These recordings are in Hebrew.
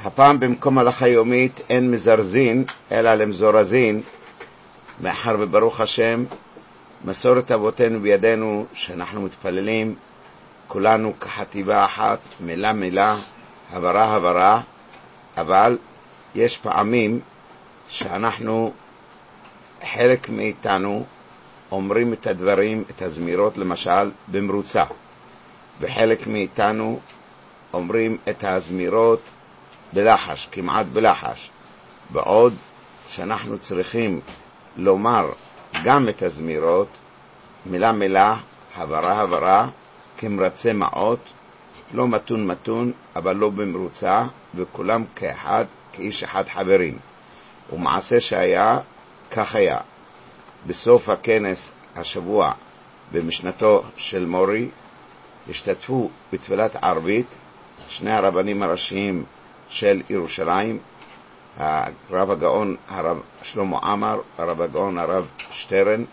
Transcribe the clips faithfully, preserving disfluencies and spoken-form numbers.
הפעם במקום הלכה יומית אין מזרזין אלא למזורזין, מאחר וברוך השם מסורת אבותינו בידינו שאנחנו מתפללים כולנו כחטיבה אחת, מילה מילה, הברה הברה, אבל יש פעמים שאנחנו, חלק מאיתנו אומרים את הדברים, את הזמירות למשל במרוצה, וחלק מאיתנו אומרים את הזמירות בלחש, כמעט בלחש, בעוד שאנחנו צריכים לומר גם את הזמירות מילה מילה, הברה הברה, כמרצה מעות, לא מתון מתון אבל לא במרוצה, וכולם כאחד, כאיש אחד חברים. ומעשה שהיה כך היה. בסוף הכנס השבוע במשנתו של מורי השתתפו בתפילת ערבית שני הרבנים הראשיים של ירושלים, הרב הגאון הרב שלמה עמר, הרב הגאון הרב שטרן,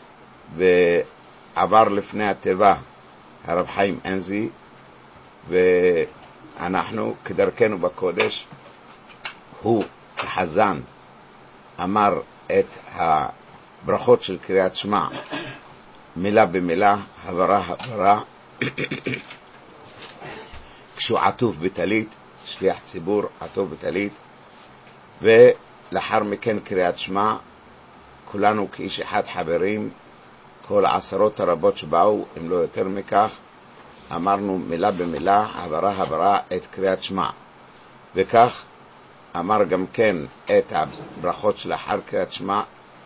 ועבר לפני הטבע הרב חיים אנזי, ואנחנו כדרכנו בקודש, הוא כחזן אמר את הברכות של קריאת שמע מילה במילה, הברה הברה, כשהוא עטוף בטלית, שליח ציבור עטוף בטלית, ולאחר מכן קריאת שמע, כולנו כאיש אחד חברים, כל העשרות הרבות שבאו, אם לא יותר מכך, אמרנו מילה במילה, הברה הברה את קריאת שמע, וכך אמר גם כן את הברכות שלאחר קריאת שמע,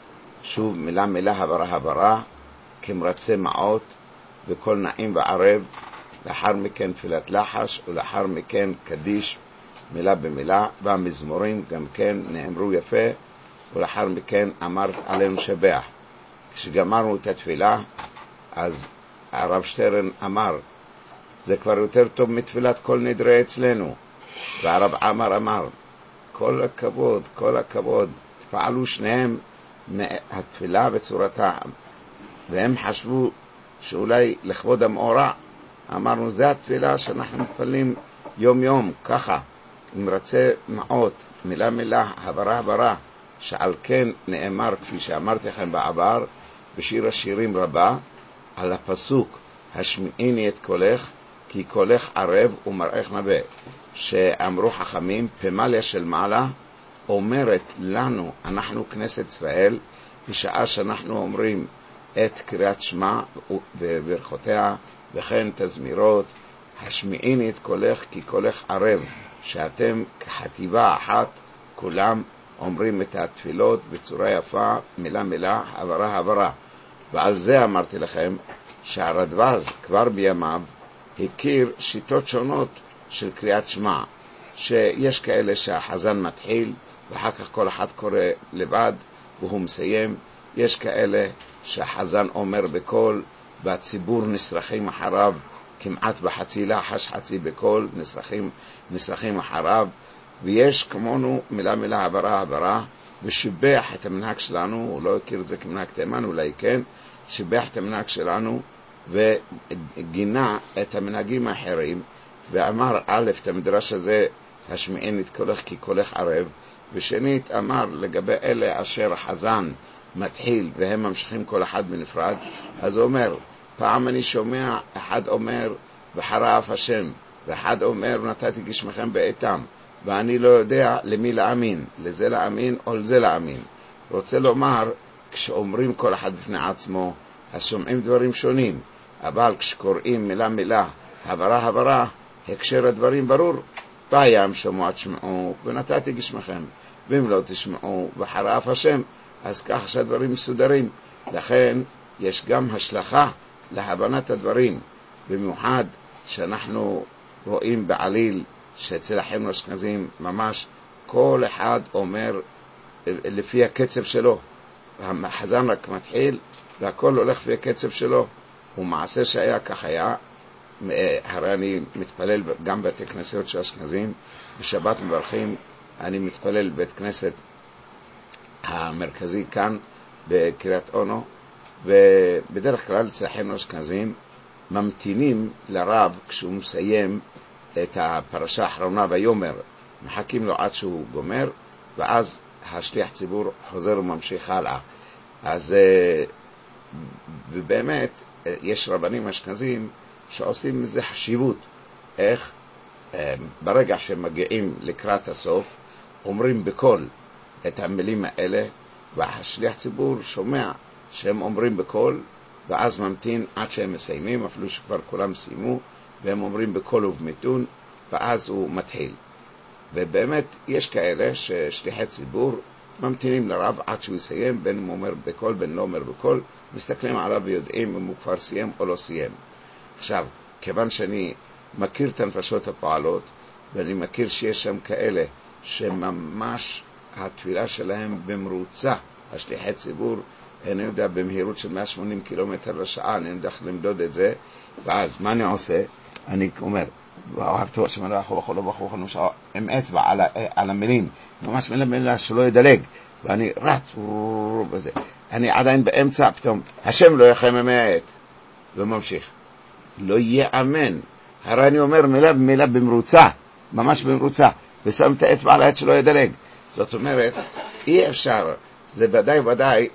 שוב מילה מילה, הברה הברה, כמרצה מעות, וכל נעים וערב, לאחר מכן תפילת לחש, ולאחר מכן קדיש מילה במילה, והמזמורים גם כן נאמרו יפה, ולאחר מכן אמר עלינו שבח. כשגמרנו את התפילה, אז הרב שטרן אמר, זה כבר יותר טוב מתפילת כל נדרי אצלנו. והרב עמר אמר, כל הכבוד, כל הכבוד, תפעלו שניהם מהתפילה בצורתה, והם חשבו שאולי לכבוד המאורע. אמרנו, זה התפילה שאנחנו מתפללים יום יום, ככה, עם רצי מעות, מילה מילה, הברה הברה, שעל כן נאמר, כפי שאמרתי לכם בעבר, בשיר השירים רבה, על הפסוק, השמיעיני את קולך, כי קולך ערב ומראך נבא, שאמרו חכמים, פמליה של מעלה, אומרת לנו, אנחנו כנסת ישראל, בשעה שאנחנו אומרים את קריאת שמע וברכותיה, וכן תזמירות, השמיעיני את קולך, כי קולך ערב, שאתם כחטיבה אחת, כולם אומרים את התפילות בצורה יפה, מילה מילה, הברה הברה. ועל זה אמרתי לכם, שהרדב"ז כבר בימיו, הכיר שיטות שונות של קריאת שמע, שיש כאלה שהחזן מתחיל, ואחר כך כל אחד קורא לבד, והוא מסיים. יש כאלה שהחזן אומר בקול, והציבור נסרחים אחריו, כמעט בחצי לחש, חצי בקול, נסרחים, נסרחים אחריו. ויש כמונו מילה מילה, הברה הברה, ושיבח את המנהג שלנו, הוא לא הכיר את זה כמנהג תימן, אולי כן, שיבח את המנהג שלנו, וגינה את המנהגים האחרים, ואמר א' את המדרש הזה, השמיעיני את קולך כי קולך ערב, ושנית אמר לגבי אלה אשר החזן מתחיל והם ממשיכים כל אחד בנפרד, אז הוא אומר, פעם אני שומע אחד אומר וחרף השם, ואחד אומר נתתי גשמכם בעיתם, ואני לא יודע למי להאמין, לזה להאמין או לזה להאמין. רוצה לומר, כשאומרים כל אחד בפני עצמו, אז שומעים דברים שונים, אבל כשקוראים מילה מילה, הברה הברה, הקשר הדברים ברור. פעם שמוע תשמעו ונתתי גשמכם, ואם לא תשמעו וחרף השם, אז כך שהדברים מסודרים. לכן יש גם השלכה להבנת הדברים, במיוחד שאנחנו רואים בעליל שאצל אחינו האשכנזים ממש כל אחד אומר לפי הקצב שלו, החזן רק מתחיל והכל הולך לפי הקצב שלו. ומעשה שהיה כך היה. הרי אני מתפלל גם בתי כנסיות של אשכנזים, בשבת מברכים, אני מתפלל בית כנסת המרכזי כאן בקריית אונו, ובדרך כלל אצלנו אשכנזים ממתינים לרב כשהוא מסיים את הפרשה האחרונה ויומר, מחכים לו עד שהוא גומר, ואז השליח ציבור חוזר וממשיך הלאה. אז ובאמת יש רבנים אשכנזים שעושים מזה חשיבות, איך ברגע שהם מגיעים לקראת הסוף אומרים בקול את המילים האלה, והשליח ציבור שומע שהם אומרים בקול, ואז ממתין עד שהם מסיימים, אפילו שכבר כולם סיימו, והם אומרים בקול ובמיתון, ואז הוא מתחיל. ובאמת יש כאלה ששליחי ציבור ממתינים לרב עד שהוא יסיים, בין הוא אומר בקול בין לא אומר בקול, מסתכלים עליו ויודעים אם הוא כבר סיים או לא סיים. עכשיו, כיוון שאני מכיר את הנפשות הפועלות, ואני מכיר שיש שם כאלה שממש התפילה שלהם במרוצה, השליחי ציבור, אני יודע במהירות של מאה ושמונים קילומטר לשעה, אני יודע למדוד את זה, ואז מה אני עושה? אני אומר, ואוהבתו השם אלוהיך ובכל ובכל ובכל נושא, עם אצבע על, על המילים, ממש מילה מילה שלא ידלג, ואני רץ וזה. אני עדיין באמצע, פתאום, השם לא יחם ממעט, וממשיך. לא יאמן. הרי אני אומר מילה במילה במרוצה, ממש במרוצה, ושם את האצבע על העט שלא ידלג. זאת אומרת, אי אפשר, זה ודאי ודאי,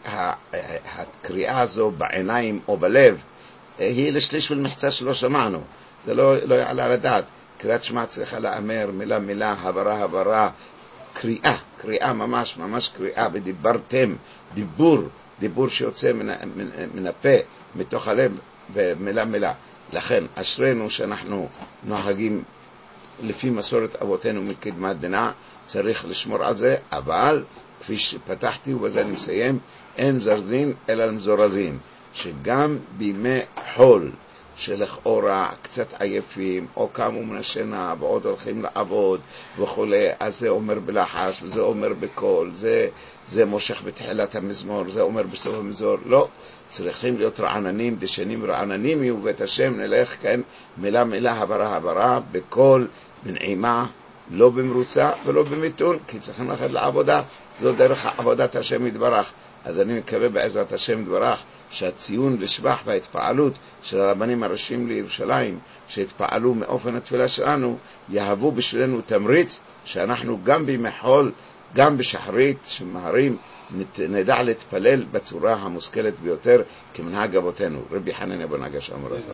הקריאה הזו בעיניים או בלב, היא לשליש ולמחצה שלא שמענו. זה לא, לא יעלה על הדעת. קריאת שמע צריכה לאמר מילה מילה, הברה הברה, קריאה, קריאה ממש, ממש קריאה, ודיברתם, דיבור, דיבור שיוצא מן, מן, מן הפה, מתוך הלב, במילה מילה. לכן, אשרינו שאנחנו נוהגים לפי מסורת אבותינו מקדמת דנא, צריך לשמור על זה, אבל כפי שפתחתי ובזה אני מסיים, אין זרזין אלא למזורזין, שגם בימי חול, שלכאורה קצת עייפים, או קמו מן השינה ועוד הולכים לעבוד וכו', אז זה אומר בלחש וזה אומר בקול, זה, זה מושך בתחילת המזמור, זה אומר בסוף המזמור, לא, צריכים להיות רעננים, דשנים רעננים יהיו בית השם, נלך כן מילה מילה הברה הברה, בקול, בנעימה, לא במרוצה ולא במיתון, כי צריכים ללכת לעבודה, זו דרך עבודת השם יתברך. אז אני מקווה בעזרת השם יתברך שהציון לשבח וההתפעלות של הרבנים הראשיים לירושלים, שהתפעלו מאופן התפילה שלנו, יהוו בשבילנו תמריץ שאנחנו גם בימי חול, גם בשחרית שמהרים, נדע להתפלל בצורה המושכלת ביותר כמנהג אבותינו. רבי חנניה בן הגשש אמר.